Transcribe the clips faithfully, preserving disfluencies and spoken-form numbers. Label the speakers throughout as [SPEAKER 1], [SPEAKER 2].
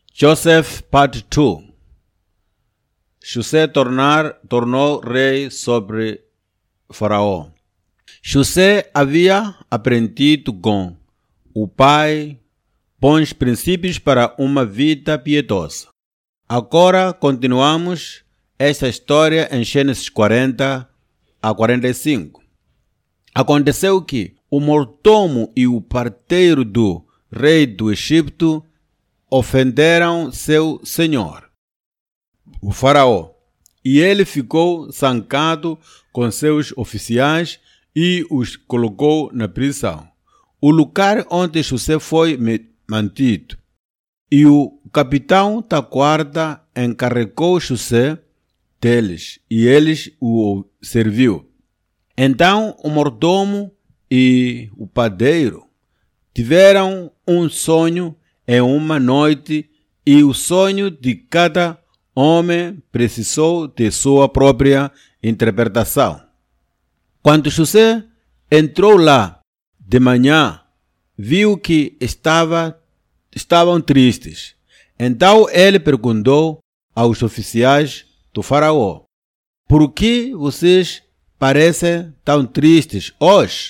[SPEAKER 1] Joseph, parte dois. José tornar, tornou rei sobre Faraó. José havia aprendido com o pai bons princípios para uma vida piedosa. Agora continuamos esta história em Gênesis quarenta a quarenta e cinco. Aconteceu que o mordomo e o parteiro do rei do Egito ofenderam seu senhor, o faraó, e ele ficou zangado com seus oficiais e os colocou na prisão, o lugar onde José foi mantido. E o capitão da guarda encarregou José deles, e eles o serviu. Então o mordomo e o padeiro tiveram um sonho em uma noite, e o sonho de cada homem precisou de sua própria interpretação. Quando José entrou lá de manhã, viu que estava, estavam tristes. Então ele perguntou aos oficiais do faraó: por que vocês parecem tão tristes hoje?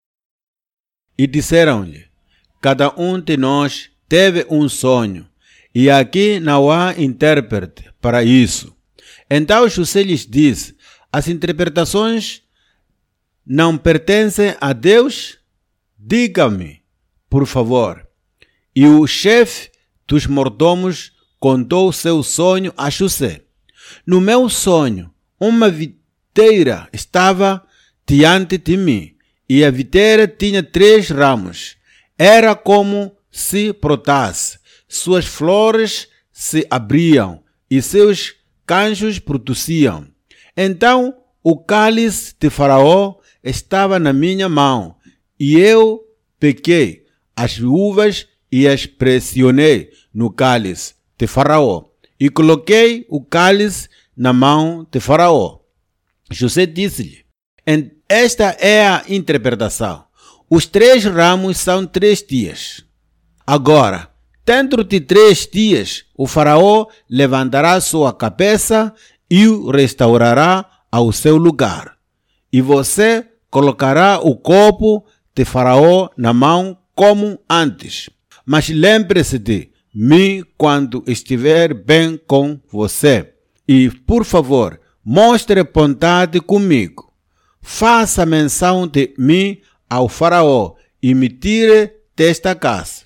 [SPEAKER 1] E disseram-lhe: cada um de nós teve um sonho, e aqui não há intérprete para isso. Então José lhes disse: as interpretações não pertencem a Deus? Diga-me, por favor. E o chefe dos mordomos contou seu sonho a José. No meu sonho, uma videira estava diante de mim, e a videira tinha três ramos. Era como se brotasse, suas flores se abriam e seus canjos produziam. Então o cálice de Faraó estava na minha mão, e eu peguei as uvas e as pressionei no cálice de Faraó, e coloquei o cálice na mão de Faraó. José disse-lhe: esta é a interpretação. Os três ramos são três dias. Agora, dentro de três dias, o faraó levantará sua cabeça e o restaurará ao seu lugar. E você colocará o corpo de faraó na mão como antes. Mas lembre-se de mim quando estiver bem com você. E, por favor, mostre bondade comigo. Faça menção de mim ao faraó e me tire desta casa.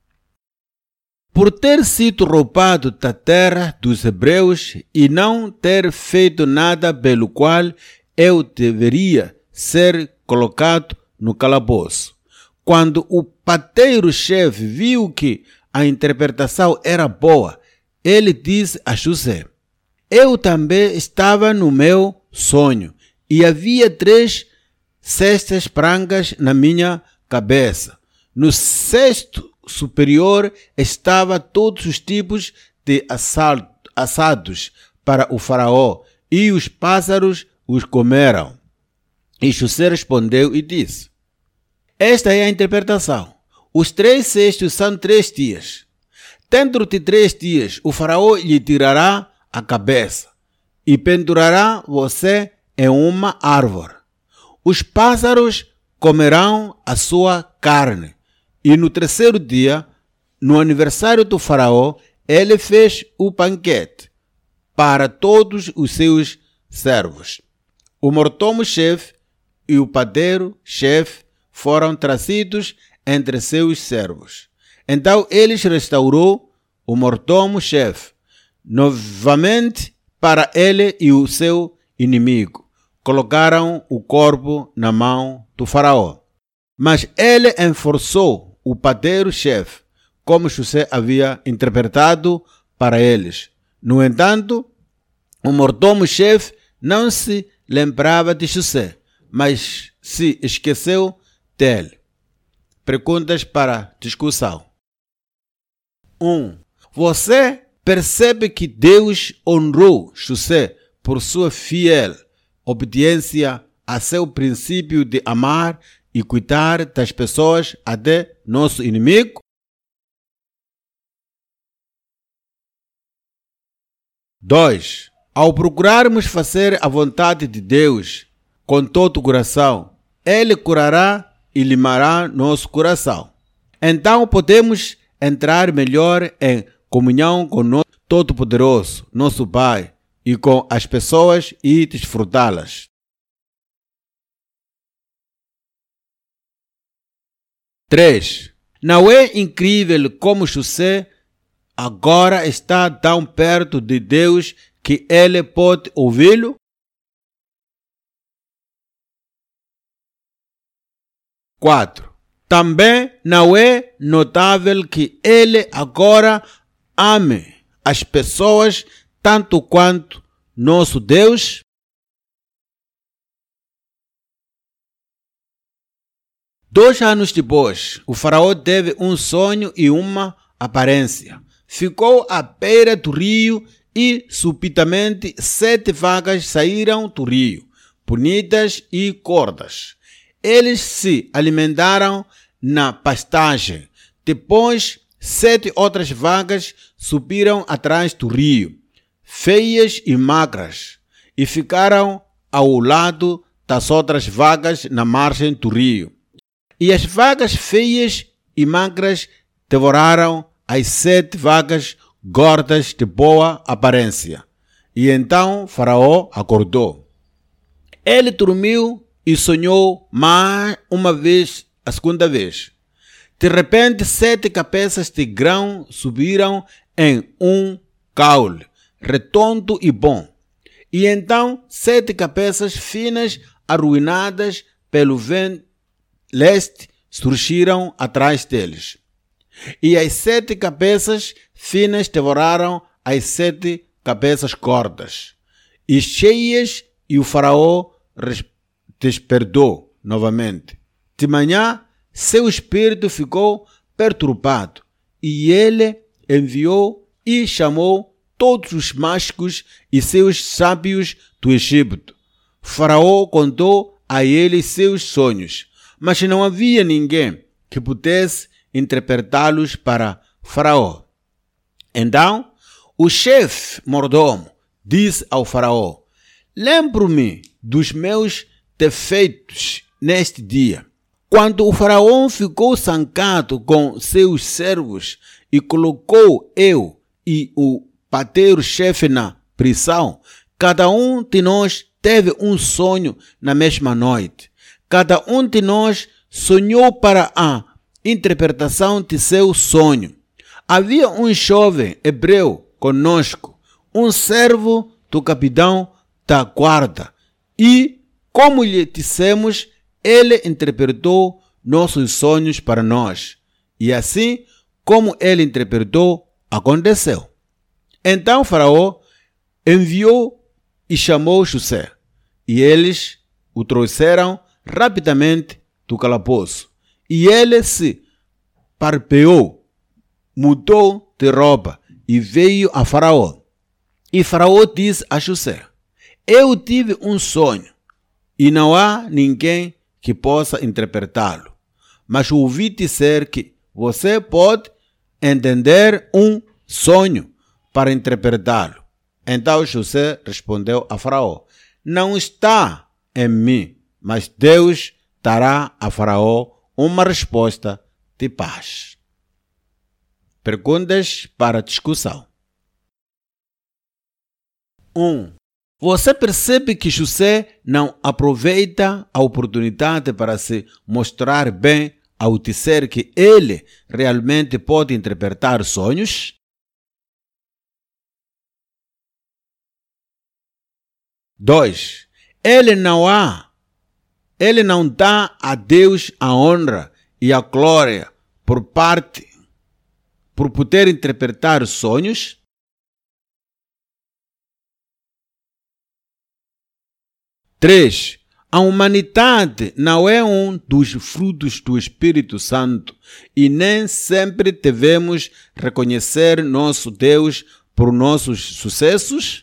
[SPEAKER 1] Por ter sido roubado da terra dos hebreus e não ter feito nada pelo qual eu deveria ser colocado no calabouço. Quando o padeiro-chefe viu que a interpretação era boa, ele disse a José: eu também estava no meu sonho, e havia três cestas brancas na minha cabeça. No cesto superior estava todos os tipos de assados para o faraó, e os pássaros os comeram. E José respondeu e disse: esta é a interpretação. Os três cestos são três dias. Dentro de três dias o faraó lhe tirará a cabeça e pendurará você em uma árvore. Os pássaros comerão a sua carne. E no terceiro dia, no aniversário do faraó, ele fez o banquete para todos os seus servos. O mordomo-chefe e o padeiro-chefe foram trazidos entre seus servos. Então eles restaurou o mordomo-chefe novamente para ele e o seu inimigo. Colocaram o corpo na mão do faraó. Mas ele enforçou o padeiro-chefe, como José havia interpretado para eles. No entanto, o mordomo-chefe não se lembrava de José, mas se esqueceu dele. Perguntas para discussão. um. Você percebe que Deus honrou José por sua fiel obediência a seu princípio de amar e cuidar das pessoas até nosso inimigo? dois. Ao procurarmos fazer a vontade de Deus com todo o coração, Ele curará e limará nosso coração. Então podemos entrar melhor em comunhão com o Todo-Poderoso, nosso Pai, e com as pessoas e desfrutá-las. três. Não é incrível como José agora está tão perto de Deus que ele pode ouvi-lo? quatro. Também não é notável que ele agora ame as pessoas tanto quanto nosso Deus? Dois anos depois, o faraó teve um sonho e uma aparência. Ficou à beira do rio e, subitamente, sete vagas saíram do rio, bonitas e gordas. Eles se alimentaram na pastagem. Depois, sete outras vagas subiram atrás do rio, feias e magras, e ficaram ao lado das outras vagas na margem do rio. E as vagas feias e magras devoraram as sete vagas gordas de boa aparência. E então Faraó acordou. Ele dormiu e sonhou mais uma vez, a segunda vez. De repente, sete cabeças de grão subiram em um caule, redondo e bom. E então, sete cabeças finas, arruinadas pelo vento leste, surgiram atrás deles. E as sete cabeças finas devoraram as sete cabeças gordas e cheias, e o faraó despertou novamente. De manhã, seu espírito ficou perturbado, e ele enviou e chamou todos os mágicos e seus sábios do Egito. Faraó contou a eles seus sonhos, mas não havia ninguém que pudesse interpretá-los para Faraó. Então, o chefe mordomo disse ao Faraó: lembro-me dos meus defeitos neste dia, quando o Faraó ficou zangado com seus servos e colocou eu e o padeiro-chefe na prisão. Cada um de nós teve um sonho na mesma noite. Cada um de nós sonhou para a interpretação de seu sonho. Havia um jovem hebreu conosco, um servo do capitão da guarda, e, como lhe dissemos, ele interpretou nossos sonhos para nós. E assim, como ele interpretou, aconteceu. Então Faraó enviou e chamou José, e eles o trouxeram rapidamente do calabouço. E ele se parpeou, mudou de roupa e veio a Faraó. E Faraó disse a José: eu tive um sonho e não há ninguém que possa interpretá-lo. Mas ouvi dizer que você pode entender um sonho para interpretá-lo. Então José respondeu a Faraó: não está em mim, mas Deus dará a Faraó uma resposta de paz. Perguntas para discussão. um. Você percebe que José não aproveita a oportunidade para se mostrar bem ao dizer que ele realmente pode interpretar sonhos? dois. Ele não há, ele não dá a Deus a honra e a glória por parte, por poder interpretar sonhos? três. A humanidade não é um dos frutos do Espírito Santo e nem sempre devemos reconhecer nosso Deus por nossos sucessos?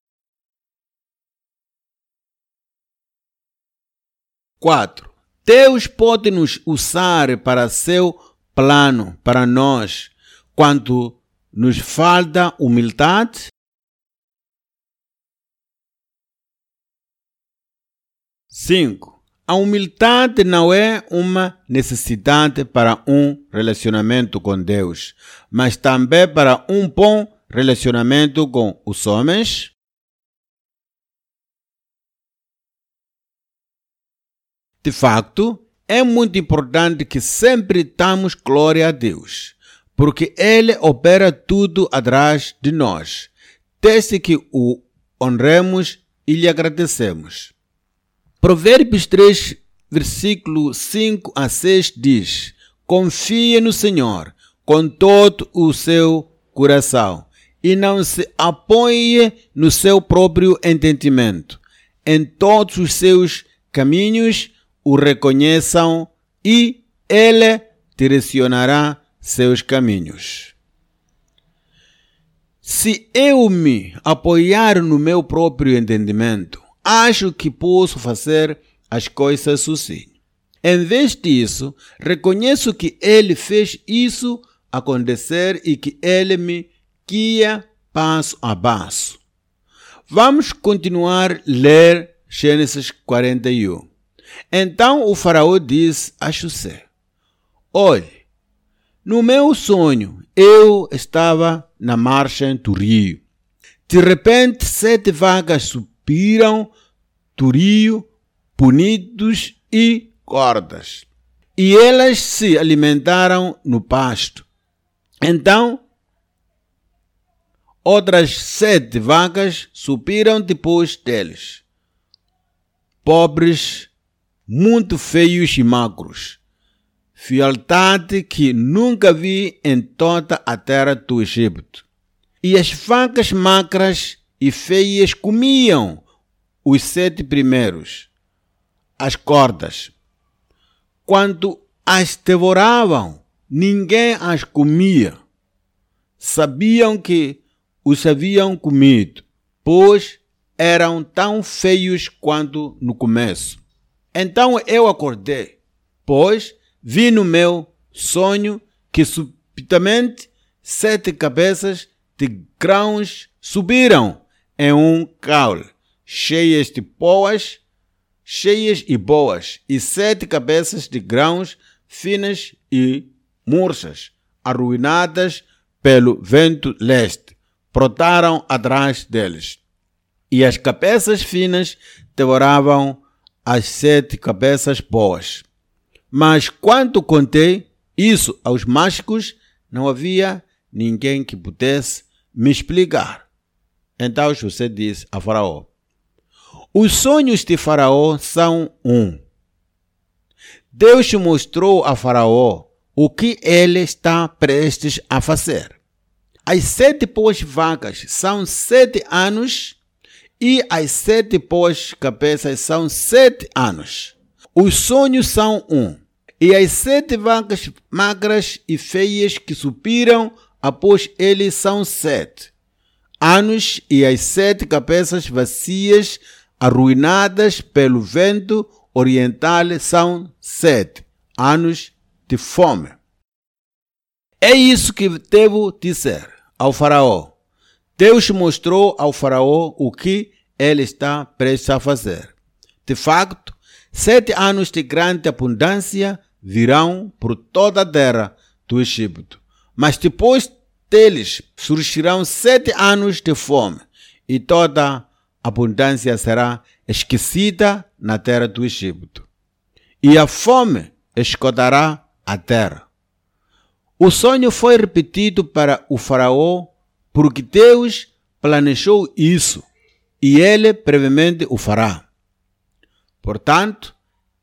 [SPEAKER 1] quatro. Deus pode nos usar para seu plano para nós quando nos falta humildade? cinco. A humildade não é uma necessidade para um relacionamento com Deus, mas também para um bom relacionamento com os homens. De facto, é muito importante que sempre damos glória a Deus, porque Ele opera tudo atrás de nós, desde que o honremos e lhe agradecemos. Provérbios três, versículo cinco a seis diz: confie no Senhor com todo o seu coração e não se apoie no seu próprio entendimento. Em todos os seus caminhos o reconheçam e Ele direcionará seus caminhos. Se eu me apoiar no meu próprio entendimento, acho que posso fazer as coisas sozinho. Em vez disso, reconheço que Ele fez isso acontecer e que Ele me guia passo a passo. Vamos continuar a ler Gênesis quarenta e um. Então o faraó disse a José: olhe, no meu sonho eu estava na margem do rio. De repente sete vacas subiram do rio, punidos e gordas, e elas se alimentaram no pasto. Então outras sete vacas subiram depois deles, pobres, muito feios e magros, fealdade que nunca vi em toda a terra do Egito. E as vacas magras e feias comiam os sete primeiros, as gordas. Quando as devoravam, ninguém as comia. Sabiam que os haviam comido, pois eram tão feios quanto no começo. Então eu acordei, pois vi no meu sonho que subitamente sete cabeças de grãos subiram em um caule, cheias de boas, cheias e boas, e sete cabeças de grãos finas e murchas, arruinadas pelo vento leste, brotaram atrás deles. E as cabeças finas devoravam as sete cabeças boas. Mas quando contei isso aos mágicos, não havia ninguém que pudesse me explicar. Então José disse a Faraó: os sonhos de Faraó são um. Deus mostrou a Faraó o que ele está prestes a fazer. As sete boas vacas são sete anos e as sete boas cabeças são sete anos. Os sonhos são um. E as sete vacas magras e feias que subiram após ele são sete anos, e as sete cabeças vazias, arruinadas pelo vento oriental, são sete anos de fome. É isso que devo dizer ao Faraó. Deus mostrou ao Faraó o que ele está prestes a fazer. De facto, sete anos de grande abundância virão por toda a terra do Egito. Mas depois deles surgirão sete anos de fome, e toda a abundância será esquecida na terra do Egito. E a fome esgotará a terra. O sonho foi repetido para o Faraó porque Deus planejou isso e ele brevemente o fará. Portanto,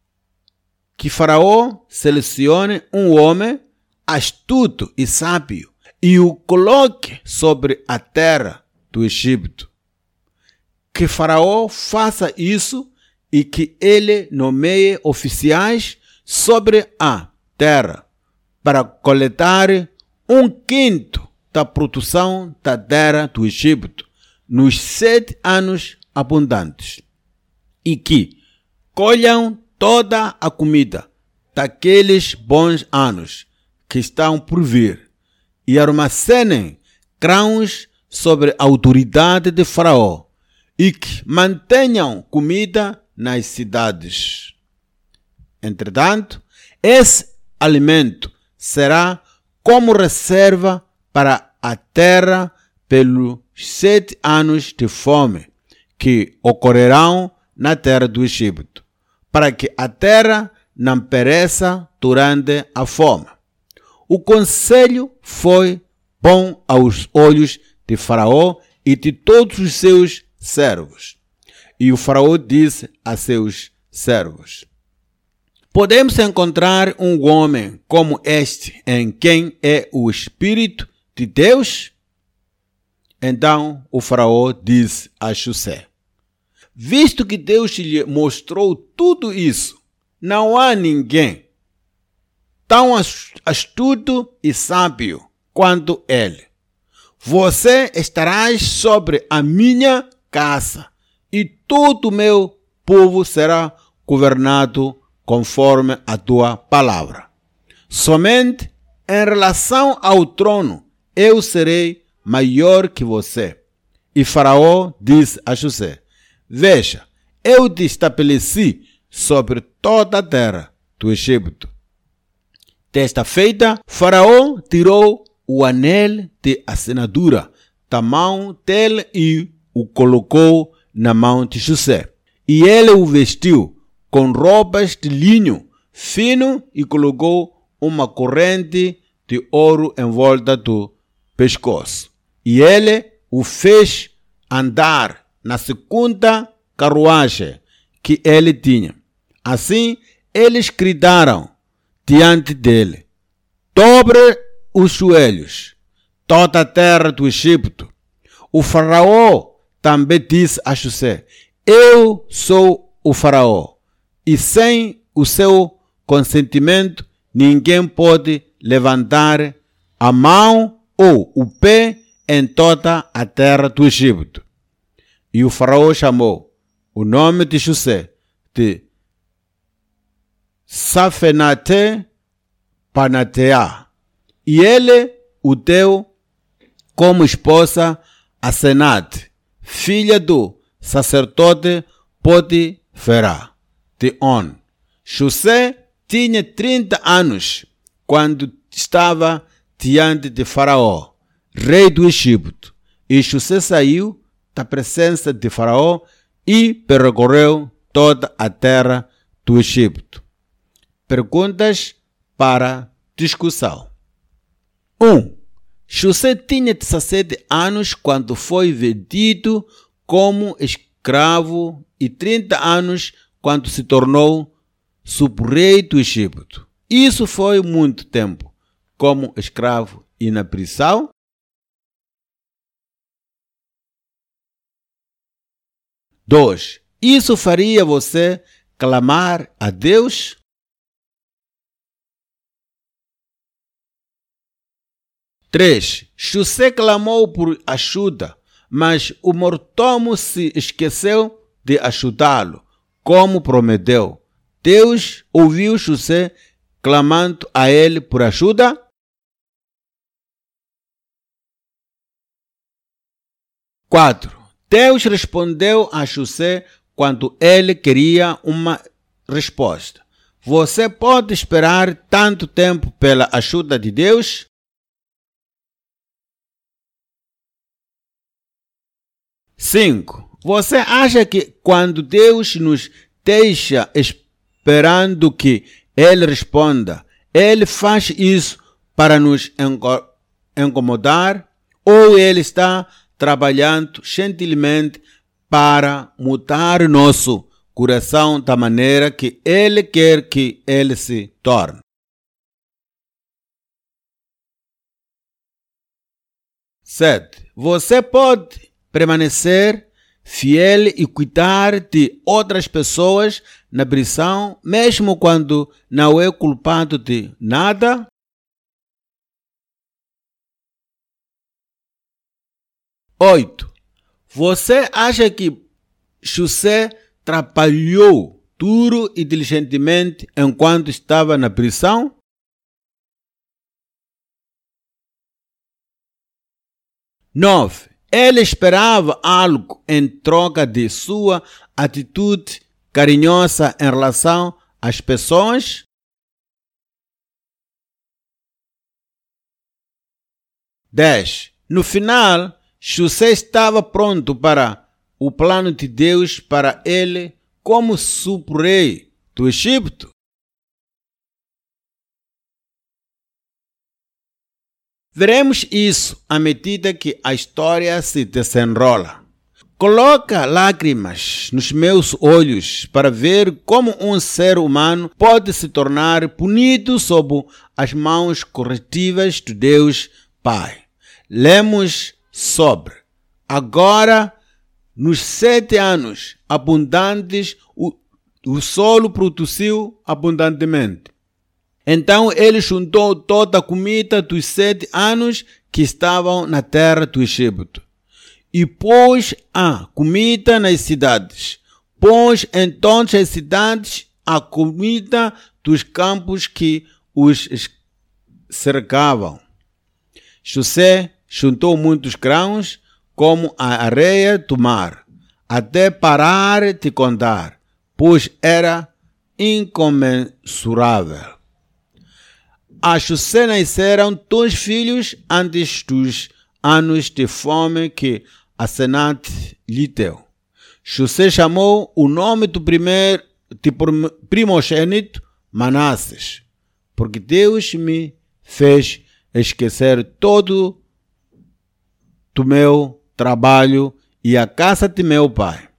[SPEAKER 1] que Faraó selecione um homem astuto e sábio e o coloque sobre a terra do Egito. Que Faraó faça isso e que ele nomeie oficiais sobre a terra para coletar um quinto da produção da terra do Egito nos sete anos abundantes, e que colham toda a comida daqueles bons anos que estão por vir e armazenem grãos sobre a autoridade de Faraó, e que mantenham comida nas cidades. Entretanto, esse alimento será como reserva para a terra pelos sete anos de fome que ocorrerão na terra do Egito, para que a terra não pereça durante a fome. O conselho foi bom aos olhos de Faraó e de todos os seus servos. E o Faraó disse a seus servos: podemos encontrar um homem como este em quem é o Espírito de Deus? Então o Faraó disse a José: visto que Deus lhe mostrou tudo isso, não há ninguém tão astuto e sábio quanto ele. Você estarás sobre a minha casa e todo o meu povo será governado conforme a tua palavra. Somente em relação ao trono eu serei maior que você. E Faraó disse a José: veja, eu te estabeleci sobre toda a terra do Egito. Desta feita, Faraó tirou o anel de assinadura da mão dele e o colocou na mão de José. E ele o vestiu com roupas de linho fino e colocou uma corrente de ouro em volta do pescoço. E ele o fez andar na segunda carruagem que ele tinha. Assim, eles gritaram diante dele: dobre os joelhos, toda a terra do Egito. O Faraó também disse a José: eu sou o Faraó, e sem o seu consentimento ninguém pode levantar a mão ou o pé em toda a terra do Egito. E o Faraó chamou o nome de José de Safenate-Panateá, e ele o deu como esposa a Senate, filha do sacerdote Potifera de On. José tinha trinta anos quando estava diante de Faraó, rei do Egito, e José saiu da presença de Faraó e percorreu toda a terra do Egito. Perguntas para discussão. um. José tinha dezessete anos quando foi vendido como escravo e trinta anos quando se tornou sub-rei do Egito. Isso foi muito tempo como escravo e na prisão. dois. Isso faria você clamar a Deus? três. José clamou por ajuda, mas o mordomo se esqueceu de ajudá-lo, como prometeu. Deus ouviu José clamando a ele por ajuda? quatro. Deus respondeu a José quando ele queria uma resposta. Você pode esperar tanto tempo pela ajuda de Deus? cinco. Você acha que quando Deus nos deixa esperando que Ele responda, Ele faz isso para nos incomodar, ou Ele está trabalhando gentilmente para mudar nosso coração da maneira que Ele quer que Ele se torne? sete. Você pode permanecer fiel e cuidar de outras pessoas na prisão, mesmo quando não é culpado de nada? oito. Você acha que José trabalhou duro e diligentemente enquanto estava na prisão? nove. Ele esperava algo em troca de sua atitude carinhosa em relação às pessoas? dez. No final, José estava pronto para o plano de Deus para ele como super-rei do Egito. Veremos isso à medida que a história se desenrola. Coloca lágrimas nos meus olhos para ver como um ser humano pode se tornar punido sob as mãos corretivas de Deus Pai. Lemos sobre. Agora, nos sete anos abundantes, o, o solo produziu abundantemente. Então ele juntou toda a comida dos sete anos que estavam na terra do Egito e pôs a comida nas cidades. Pôs em todas as cidades a comida dos campos que os cercavam. José juntou muitos grãos, como a areia do mar, até parar de contar, pois era incomensurável. A José nasceram dois filhos antes dos anos de fome que a Senate lhe deu. José chamou o nome do primeiro de primogênito Manasses, porque Deus me fez esquecer todo do meu trabalho e a casa de meu pai.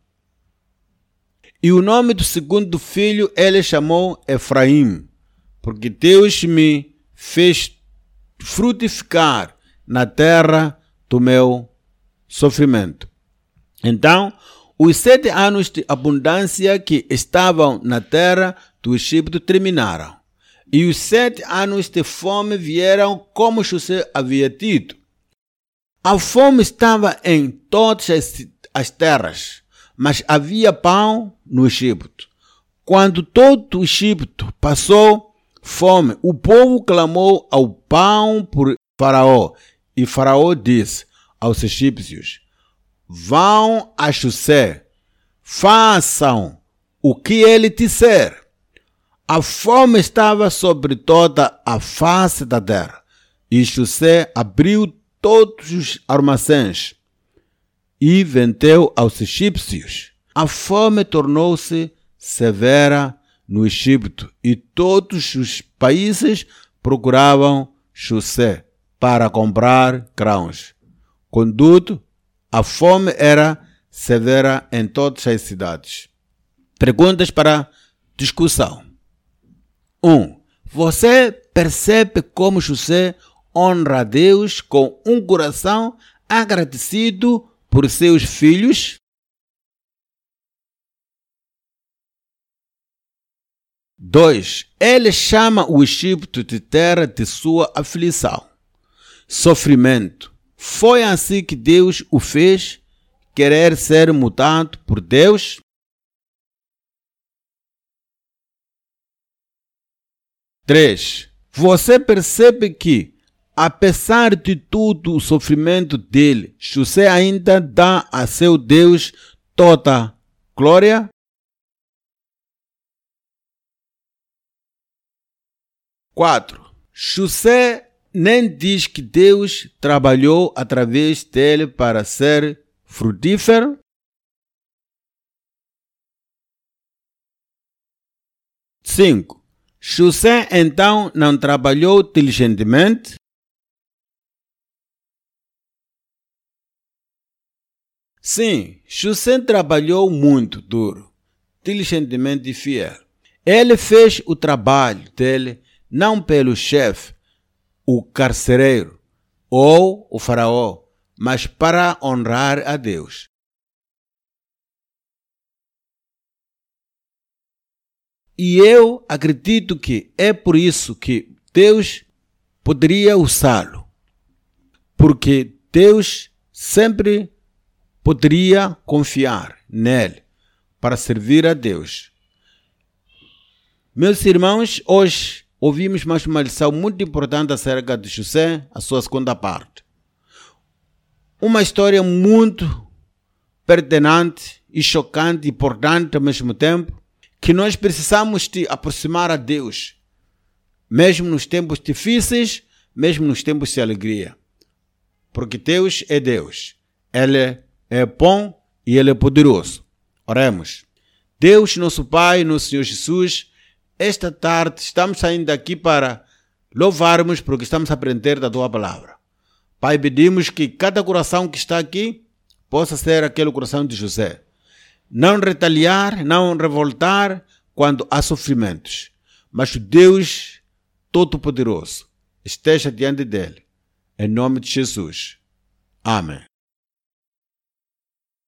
[SPEAKER 1] E o nome do segundo filho ele chamou Efraim, porque Deus me fez frutificar na terra do meu sofrimento. Então, os sete anos de abundância que estavam na terra do Egito terminaram. E os sete anos de fome vieram como José havia dito. A fome estava em todas as, as terras, mas havia pão no Egito. Quando todo o Egito passou fome, o povo clamou ao pão por Faraó, e Faraó disse aos egípcios: vão a José, façam o que ele disser. A fome estava sobre toda a face da terra, e José abriu todos os armazéns e vendeu aos egípcios. A fome tornou-se severa no Egito e todos os países procuravam José para comprar grãos. Contudo, a fome era severa em todas as cidades. Perguntas para discussão. um. Você percebe como José honra a Deus com um coração agradecido por seus filhos? dois. Ele chama o Egito de terra de sua aflição, sofrimento. Foi assim que Deus o fez querer ser mudado por Deus? três. Você percebe que, apesar de todo o sofrimento dele, José ainda dá a seu Deus toda a glória? quatro. José nem diz que Deus trabalhou através dele para ser frutífero? cinco. José então não trabalhou diligentemente? Sim, José trabalhou muito duro, diligentemente e fiel. Ele fez o trabalho dele não pelo chefe, o carcereiro ou o faraó, mas para honrar a Deus. E eu acredito que é por isso que Deus poderia usá-lo. Porque Deus sempre poderia confiar nele para servir a Deus. Meus irmãos, hoje ouvimos mais uma lição muito importante acerca de José, a sua segunda parte. Uma história muito pertinente e chocante e importante ao mesmo tempo, que nós precisamos te aproximar a Deus, mesmo nos tempos difíceis, mesmo nos tempos de alegria. Porque Deus é Deus. Ele é bom e Ele é poderoso. Oremos. Deus, nosso Pai, nosso Senhor Jesus, esta tarde estamos saindo daqui para louvarmos porque estamos a aprender da Tua Palavra. Pai, pedimos que cada coração que está aqui possa ser aquele coração de José. Não retaliar, não revoltar quando há sofrimentos. Mas o Deus Todo-Poderoso esteja diante dele. Em nome de Jesus. Amém.